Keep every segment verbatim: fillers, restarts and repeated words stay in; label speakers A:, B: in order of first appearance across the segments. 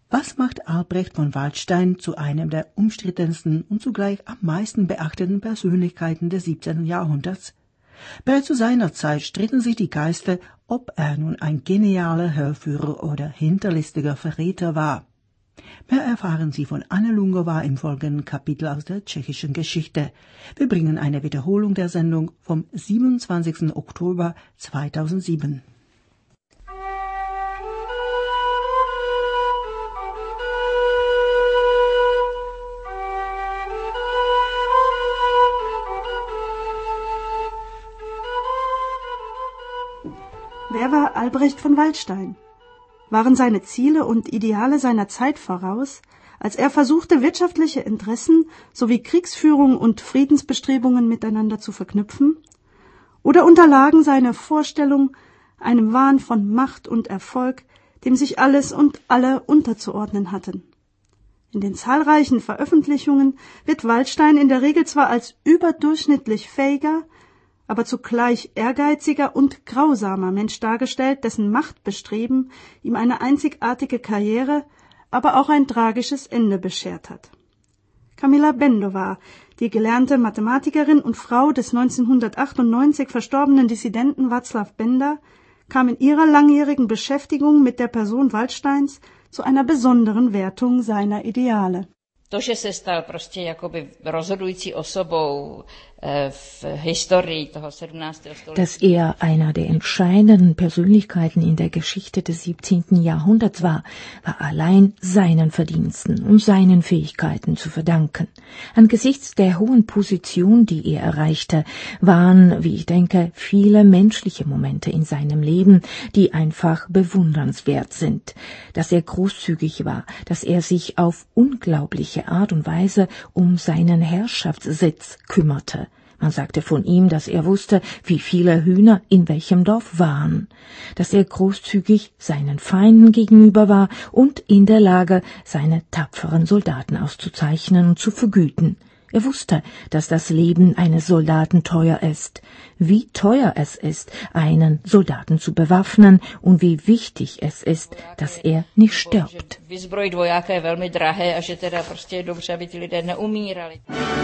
A: Was macht Albrecht von Waldstein zu einem der umstrittensten und zugleich am meisten beachteten Persönlichkeiten des siebzehnten. Jahrhunderts? Bereits zu seiner Zeit stritten sich die Geister, ob er nun ein genialer Hörführer oder hinterlistiger Verräter war. Mehr erfahren Sie von Anne Lungová im folgenden Kapitel aus der tschechischen Geschichte. Wir bringen eine Wiederholung der Sendung vom siebenundzwanzigsten Oktober zweitausendsieben.
B: Wer war Albrecht von Waldstein? Waren seine Ziele und Ideale seiner Zeit voraus, als er versuchte, wirtschaftliche Interessen sowie Kriegsführung und Friedensbestrebungen miteinander zu verknüpfen? Oder unterlagen seine Vorstellungen einem Wahn von Macht und Erfolg, dem sich alles und alle unterzuordnen hatten? In den zahlreichen Veröffentlichungen wird Waldstein in der Regel zwar als überdurchschnittlich fähiger, aber zugleich ehrgeiziger und grausamer Mensch dargestellt, dessen Machtbestreben ihm eine einzigartige Karriere, aber auch ein tragisches Ende beschert hat. Kamila Bendová, die gelernte Mathematikerin und Frau des neunzehnhundertachtundneunzig verstorbenen Dissidenten Václav Benda, kam in ihrer langjährigen Beschäftigung mit der Person Waldsteins zu einer besonderen Wertung seiner Ideale.
C: To, že se stal prostě jakoby rozhodující osobou v historii toho sedmnáctého století.
D: Dass er einer der entscheidenden Persönlichkeiten in der Geschichte des siebzehnten. Jahrhunderts war, war allein seinen Verdiensten und seinen Fähigkeiten zu verdanken. Angesichts der hohen Position, die er erreichte, waren, wie ich denke, viele menschliche Momente in seinem Leben, die einfach bewundernswert sind. Dass er großzügig war, dass er sich auf unglaubliche Art und Weise um seinen Herrschaftssitz kümmerte. Man sagte von ihm, dass er wusste, wie viele Hühner in welchem Dorf waren, dass er großzügig seinen Feinden gegenüber war und in der Lage, seine tapferen Soldaten auszuzeichnen und zu vergüten. Er wusste, dass das Leben eines Soldaten teuer ist, wie teuer es ist, einen Soldaten zu bewaffnen und wie wichtig es ist, dass er nicht stirbt.
C: Vyzbrojit vojáka je velmi drahé a že teda prostě je dobře, aby ti lidé neumírali.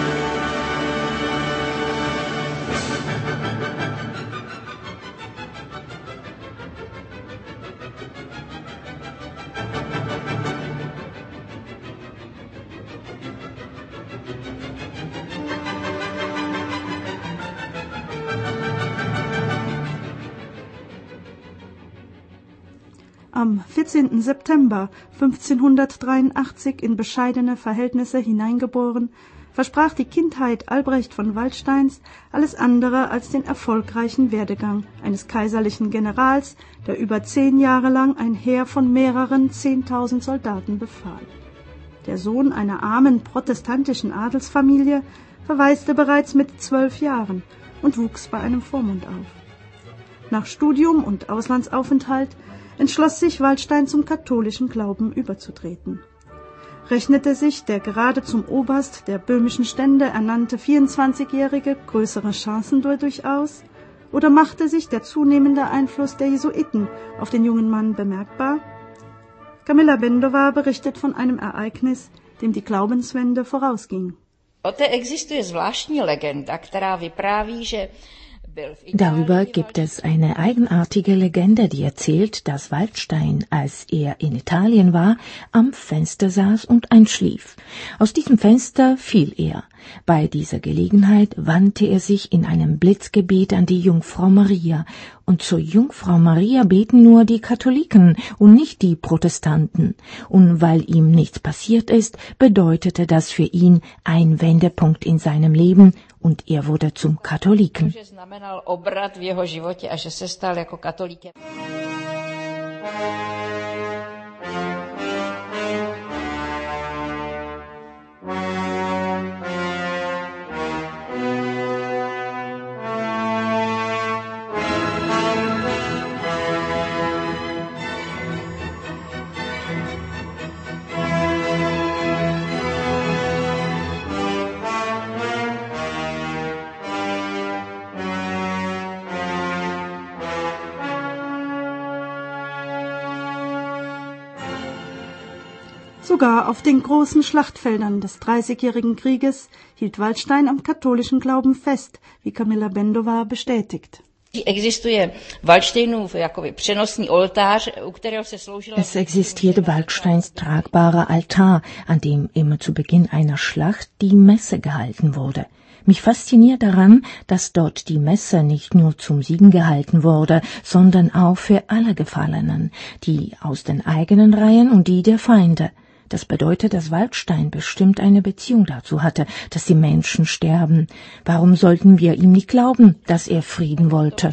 B: Am vierzehnten September fünfzehnhundertdreiundachtzig in bescheidene Verhältnisse hineingeboren, versprach die Kindheit Albrecht von Waldsteins alles andere als den erfolgreichen Werdegang eines kaiserlichen Generals, der über zehn Jahre lang ein Heer von mehreren zehntausend Soldaten befahl. Der Sohn einer armen protestantischen Adelsfamilie verwaiste bereits mit zwölf Jahren und wuchs bei einem Vormund auf. Nach Studium und Auslandsaufenthalt entschloss sich Waldstein zum katholischen Glauben überzutreten. Rechnete sich der gerade zum Oberst der böhmischen Stände ernannte vierundzwanzigjährige größere Chancen dadurch aus, oder machte sich der zunehmende Einfluss der Jesuiten auf den jungen Mann bemerkbar? Kamila Bendová berichtet von einem Ereignis, dem die Glaubenswende vorausging.
C: O té existuje zvláštní legenda, která vypráví, že
D: Darüber gibt es eine eigenartige Legende, die erzählt, dass Waldstein, als er in Italien war, am Fenster saß und einschlief. Aus diesem Fenster fiel er. Bei dieser Gelegenheit wandte er sich in einem Blitzgebet an die Jungfrau Maria. Und zur Jungfrau Maria beten nur die Katholiken und nicht die Protestanten. Und weil ihm nichts passiert ist, bedeutete das für ihn ein Wendepunkt in seinem Leben und er wurde zum Katholiken.
B: Sogar auf den großen Schlachtfeldern des Dreißigjährigen Krieges hielt Waldstein am katholischen Glauben fest, wie Kamila Bendová bestätigt.
D: Es existierte Waldsteins tragbarer Altar, an dem immer zu Beginn einer Schlacht die Messe gehalten wurde. Mich fasziniert daran, dass dort die Messe nicht nur zum Siegen gehalten wurde, sondern auch für alle Gefallenen, die aus den eigenen Reihen und die der Feinde. Das bedeutet, dass Waldstein bestimmt eine Beziehung dazu hatte, dass die Menschen sterben. Warum sollten wir ihm nicht glauben, dass er Frieden wollte?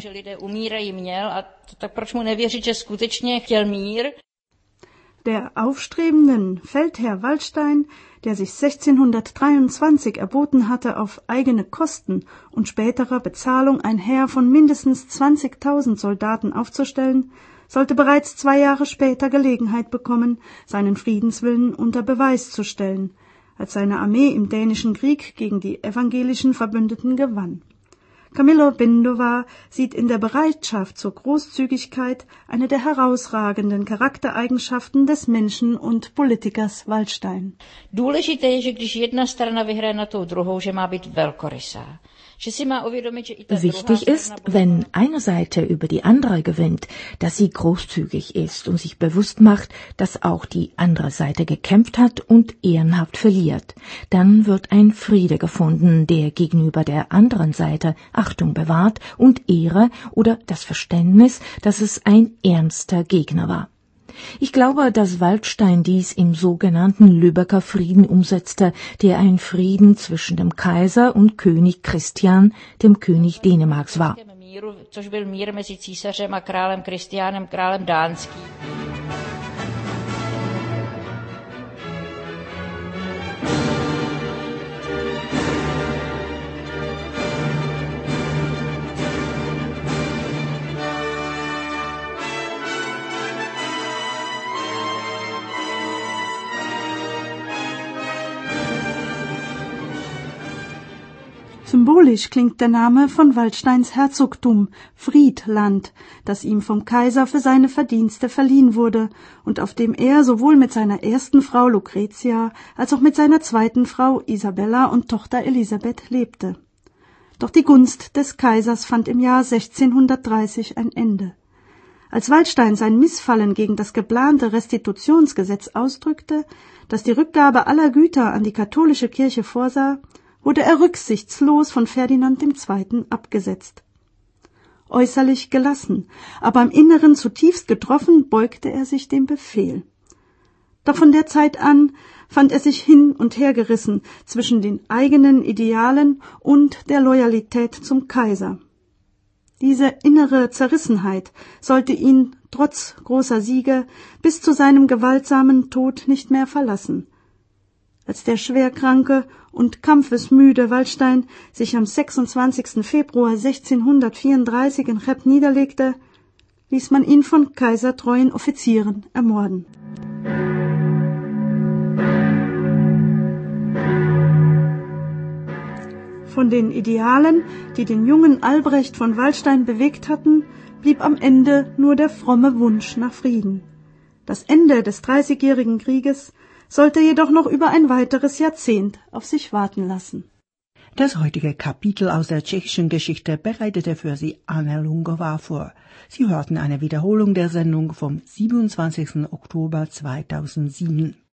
B: Der aufstrebenden Feldherr Waldstein, der sich sechzehnhundertdreiundzwanzig erboten hatte, auf eigene Kosten und späterer Bezahlung ein Heer von mindestens zwanzigtausend Soldaten aufzustellen, sollte bereits zwei Jahre später Gelegenheit bekommen, seinen Friedenswillen unter Beweis zu stellen, als seine Armee im Dänischen Krieg gegen die evangelischen Verbündeten gewann. Kamila Bendová sieht in der Bereitschaft zur Großzügigkeit eine der herausragenden Charaktereigenschaften des Menschen und Politikers Waldstein.
C: Důležité je, že když jedna strana vyhraje na tou druhou, že má být velkorysá.
D: Wichtig ist, wenn eine Seite über die andere gewinnt, dass sie großzügig ist und sich bewusst macht, dass auch die andere Seite gekämpft hat und ehrenhaft verliert. Dann wird ein Friede gefunden, der gegenüber der anderen Seite Achtung bewahrt und Ehre oder das Verständnis, dass es ein ernster Gegner war. Ich glaube, dass Waldstein dies im sogenannten Lübecker Frieden umsetzte, der ein Frieden zwischen dem Kaiser und König Christian, dem König Dänemarks, war.
C: Což byl mír mezi císařem a králem Kristiánem, králem dánským.
B: Symbolisch klingt der Name von Waldsteins Herzogtum, Friedland, das ihm vom Kaiser für seine Verdienste verliehen wurde und auf dem er sowohl mit seiner ersten Frau Lucretia als auch mit seiner zweiten Frau Isabella und Tochter Elisabeth lebte. Doch die Gunst des Kaisers fand im Jahr sechzehnhundertdreißig ein Ende. Als Waldstein sein Missfallen gegen das geplante Restitutionsgesetz ausdrückte, das die Rückgabe aller Güter an die katholische Kirche vorsah, wurde er rücksichtslos von Ferdinand der Zweite abgesetzt. Äußerlich gelassen, aber im Inneren zutiefst getroffen, beugte er sich dem Befehl. Doch von der Zeit an fand er sich hin und her gerissen zwischen den eigenen Idealen und der Loyalität zum Kaiser. Diese innere Zerrissenheit sollte ihn trotz großer Siege bis zu seinem gewaltsamen Tod nicht mehr verlassen. Als der schwerkranke und kampfesmüde Waldstein sich am sechsundzwanzigsten Februar sechzehnhundertvierunddreißig in Cheb niederlegte, ließ man ihn von kaisertreuen Offizieren ermorden. Von den Idealen, die den jungen Albrecht von Waldstein bewegt hatten, blieb am Ende nur der fromme Wunsch nach Frieden. Das Ende des Dreißigjährigen Krieges sollte jedoch noch über ein weiteres Jahrzehnt auf sich warten lassen.
A: Das heutige Kapitel aus der tschechischen Geschichte bereitete für Sie Anna Lungová vor. Sie hörten eine Wiederholung der Sendung vom siebenundzwanzigsten Oktober zweitausendsieben.